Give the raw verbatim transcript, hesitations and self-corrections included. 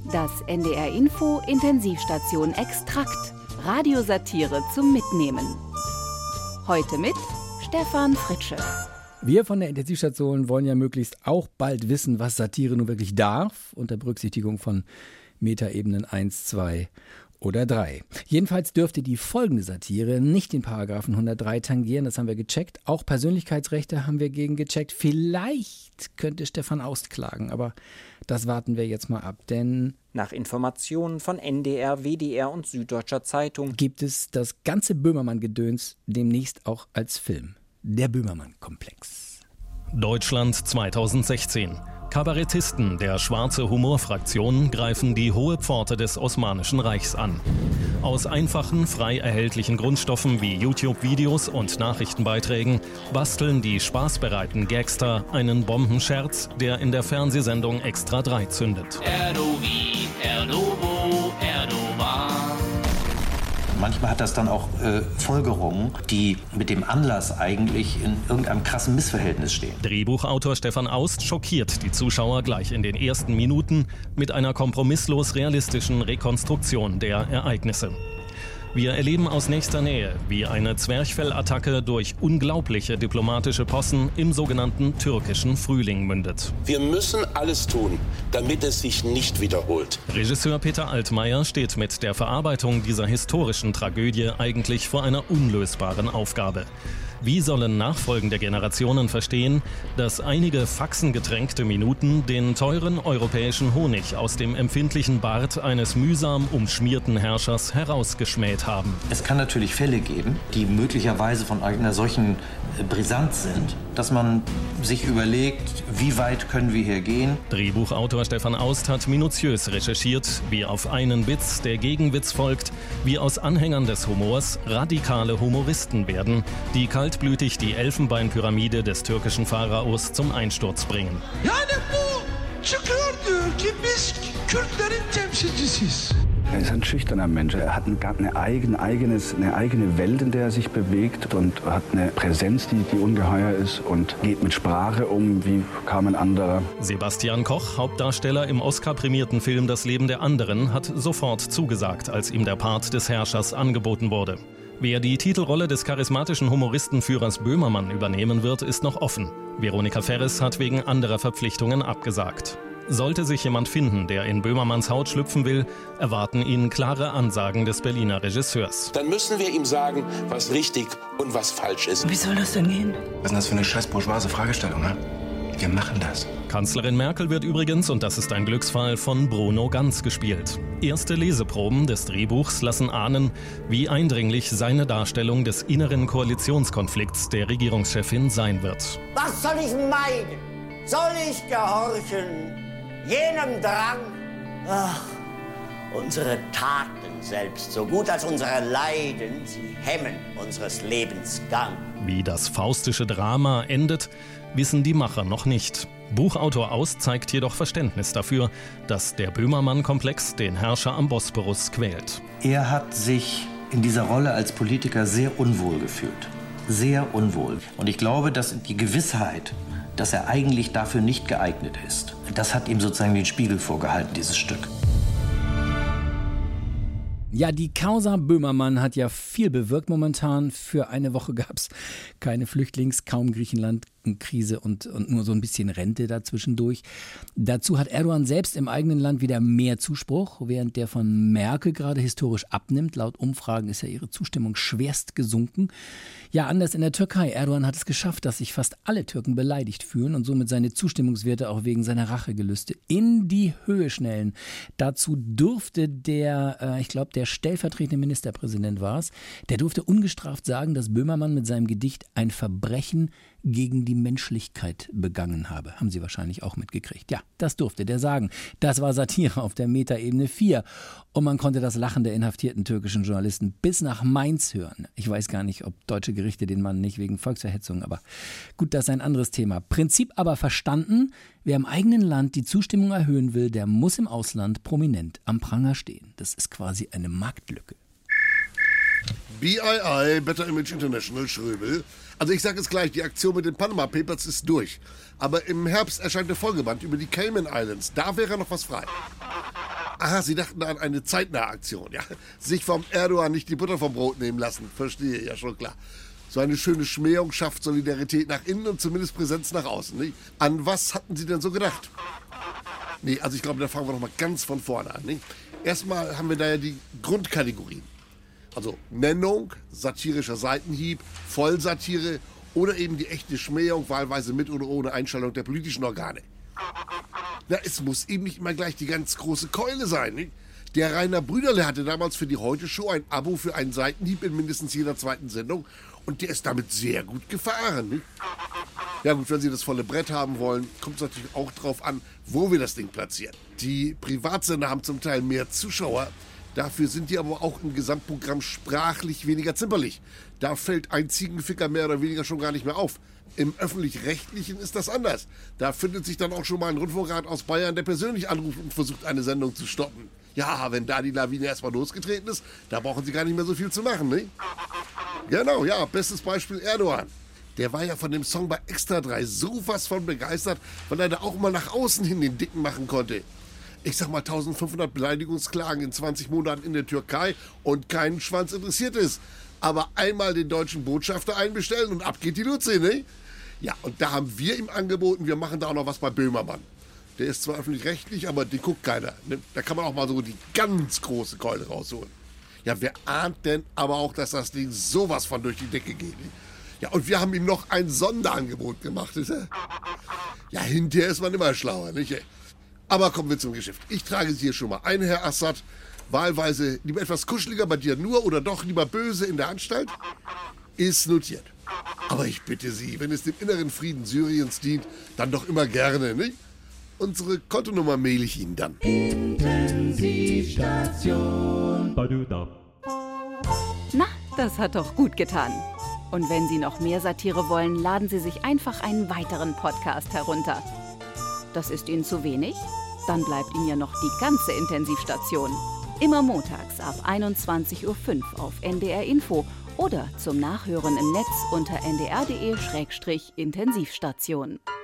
Das N D R Info Intensivstation Extrakt. Radiosatire zum Mitnehmen. Heute mit Stefan Fritsche. Wir von der Intensivstation wollen ja möglichst auch bald wissen, was Satire nun wirklich darf, unter Berücksichtigung von Metaebenen eins, zwei oder drei. Jedenfalls dürfte die folgende Satire nicht den Paragraphen hundertdrei tangieren, das haben wir gecheckt. Auch Persönlichkeitsrechte haben wir gegen gecheckt. Vielleicht könnte Stefan Aust klagen, aber das warten wir jetzt mal ab, denn nach Informationen von N D R, W D R und Süddeutscher Zeitung gibt es das ganze Böhmermann-Gedöns demnächst auch als Film. Der Böhmermann-Komplex. Deutschland zweitausendsechzehn. Kabarettisten der Schwarze Humor-Fraktion greifen die hohe Pforte des Osmanischen Reichs an. Aus einfachen, frei erhältlichen Grundstoffen wie YouTube-Videos und Nachrichtenbeiträgen basteln die spaßbereiten Gagster einen Bombenscherz, der in der Fernsehsendung Extra drei zündet. Erdogan, Erdobo, Erdogan. Manchmal hat das dann auch äh, Folgerungen, die mit dem Anlass eigentlich in irgendeinem krassen Missverhältnis stehen. Drehbuchautor Stefan Aust schockiert die Zuschauer gleich in den ersten Minuten mit einer kompromisslos realistischen Rekonstruktion der Ereignisse. Wir erleben aus nächster Nähe, wie eine Zwerchfellattacke durch unglaubliche diplomatische Possen im sogenannten türkischen Frühling mündet. Wir müssen alles tun, damit es sich nicht wiederholt. Regisseur Peter Altmaier steht mit der Verarbeitung dieser historischen Tragödie eigentlich vor einer unlösbaren Aufgabe. Wie sollen nachfolgende Generationen verstehen, dass einige faxengetränkte Minuten den teuren europäischen Honig aus dem empfindlichen Bart eines mühsam umschmierten Herrschers herausgeschmäht haben? Es kann natürlich Fälle geben, die möglicherweise von einer solchen Brisanz sind, dass man sich überlegt, wie weit können wir hier gehen. Drehbuchautor Stefan Aust hat minutiös recherchiert, wie auf einen Witz der Gegenwitz folgt, wie aus Anhängern des Humors radikale Humoristen werden, die kaltblütig die Elfenbeinpyramide des türkischen Pharaos zum Einsturz bringen. Er ist ein schüchterner Mensch. Er hat eine eigene, eigenes, eine eigene Welt, in der er sich bewegt und hat eine Präsenz, die, die ungeheuer ist und geht mit Sprache um wie kaum ein anderer. Sebastian Koch, Hauptdarsteller im Oscar-prämierten Film Das Leben der anderen, hat sofort zugesagt, als ihm der Part des Herrschers angeboten wurde. Wer die Titelrolle des charismatischen Humoristenführers Böhmermann übernehmen wird, ist noch offen. Veronika Ferres hat wegen anderer Verpflichtungen abgesagt. Sollte sich jemand finden, der in Böhmermanns Haut schlüpfen will, erwarten ihn klare Ansagen des Berliner Regisseurs. Dann müssen wir ihm sagen, was richtig und was falsch ist. Wie soll das denn gehen? Was ist denn das für eine scheiß bourgeoise Fragestellung, ne? Wir machen das. Kanzlerin Merkel wird übrigens, und das ist ein Glücksfall, von Bruno Ganz gespielt. Erste Leseproben des Drehbuchs lassen ahnen, wie eindringlich seine Darstellung des inneren Koalitionskonflikts der Regierungschefin sein wird. Was soll ich meiden? Soll ich gehorchen? Jenem Drang? Ach, unsere Taten selbst, so gut als unsere Leiden, sie hemmen unseres Lebens Gang. Wie das faustische Drama endet, wissen die Macher noch nicht. Buchautor Aust zeigt jedoch Verständnis dafür, dass der Böhmermann-Komplex den Herrscher am Bosporus quält. Er hat sich in dieser Rolle als Politiker sehr unwohl gefühlt. Sehr unwohl. Und ich glaube, dass die Gewissheit, dass er eigentlich dafür nicht geeignet ist, das hat ihm sozusagen den Spiegel vorgehalten, dieses Stück. Ja, die Causa Böhmermann hat ja viel bewirkt momentan. Für eine Woche gab es keine Flüchtlings-, kaum Griechenland-Krise und, und nur so ein bisschen Rente dazwischendurch. Dazu hat Erdogan selbst im eigenen Land wieder mehr Zuspruch, während der von Merkel gerade historisch abnimmt. Laut Umfragen ist ja ihre Zustimmung schwerst gesunken. Ja, anders in der Türkei. Erdogan hat es geschafft, dass sich fast alle Türken beleidigt fühlen und somit seine Zustimmungswerte auch wegen seiner Rachegelüste in die Höhe schnellen. Dazu durfte der, äh, ich glaube, der stellvertretende Ministerpräsident war es, der durfte ungestraft sagen, dass Böhmermann mit seinem Gedicht ein Verbrechen gegen die Menschlichkeit begangen habe. Haben Sie wahrscheinlich auch mitgekriegt. Ja, das durfte der sagen. Das war Satire auf der Metaebene vier. Und man konnte das Lachen der inhaftierten türkischen Journalisten bis nach Mainz hören. Ich weiß gar nicht, ob deutsche Gerichte den Mann nicht wegen Volksverhetzung, aber gut, das ist ein anderes Thema. Prinzip aber verstanden, wer im eigenen Land die Zustimmung erhöhen will, der muss im Ausland prominent am Pranger stehen. Das ist quasi eine Marktlücke. B I I, Better Image International, Schröbel. Also ich sage es gleich, die Aktion mit den Panama Papers ist durch. Aber im Herbst erscheint der Folgeband über die Cayman Islands. Da wäre noch was frei. Aha, Sie dachten an eine zeitnahe Aktion, ja. Sich vom Erdogan nicht die Butter vom Brot nehmen lassen. Verstehe, ja schon klar. So eine schöne Schmähung schafft Solidarität nach innen und zumindest Präsenz nach außen. Nicht? An was hatten Sie denn so gedacht? Nee, also ich glaube, da fangen wir noch mal ganz von vorne an. Nicht? Erstmal haben wir da ja die Grundkategorien. Also Nennung, satirischer Seitenhieb, Vollsatire oder eben die echte Schmähung, wahlweise mit oder ohne Einschaltung der politischen Organe. Na, es muss eben nicht immer gleich die ganz große Keule sein. Nicht? Der Rainer Brüderle hatte damals für die Heute-Show ein Abo für einen Seitenhieb in mindestens jeder zweiten Sendung und der ist damit sehr gut gefahren. Nicht? Ja gut, wenn Sie das volle Brett haben wollen, kommt es natürlich auch drauf an, wo wir das Ding platzieren. Die Privatsender haben zum Teil mehr Zuschauer, dafür sind die aber auch im Gesamtprogramm sprachlich weniger zimperlich. Da fällt ein Ziegenficker mehr oder weniger schon gar nicht mehr auf. Im Öffentlich-Rechtlichen ist das anders. Da findet sich dann auch schon mal ein Rundfunkrat aus Bayern, der persönlich anruft und versucht, eine Sendung zu stoppen. Ja, wenn da die Lawine erstmal losgetreten ist, da brauchen Sie gar nicht mehr so viel zu machen, ne? Genau, ja, bestes Beispiel Erdogan. Der war ja von dem Song bei Extra drei so was von begeistert, weil er da auch mal nach außen hin den Dicken machen konnte. Ich sag mal eintausendfünfhundert Beleidigungsklagen in zwanzig Monaten in der Türkei und keinen Schwanz interessiert ist. Aber einmal den deutschen Botschafter einbestellen und ab geht die Luzi, ne? Ja, und da haben wir ihm angeboten, wir machen da auch noch was bei Böhmermann. Der ist zwar öffentlich-rechtlich, aber die guckt keiner. Ne? Da kann man auch mal so die ganz große Keule rausholen. Ja, wer ahnt denn aber auch, dass das Ding sowas von durch die Decke geht? Ne? Ja, und wir haben ihm noch ein Sonderangebot gemacht. Ist er? Ja, hinterher ist man immer schlauer, nicht? Aber kommen wir zum Geschäft. Ich trage Sie hier schon mal ein, Herr Assad. Wahlweise lieber etwas kuscheliger bei dir nur oder doch lieber böse in der Anstalt? Ist notiert. Aber ich bitte Sie, wenn es dem inneren Frieden Syriens dient, dann doch immer gerne, nicht? Unsere Kontonummer mail ich Ihnen dann. Intensivstation. Na, das hat doch gut getan. Und wenn Sie noch mehr Satire wollen, laden Sie sich einfach einen weiteren Podcast herunter. Das ist Ihnen zu wenig? Dann bleibt Ihnen ja noch die ganze Intensivstation. Immer montags ab einundzwanzig Uhr fünf auf N D R Info oder zum Nachhören im Netz unter n d r punkt d e Schrägstrich Intensivstation.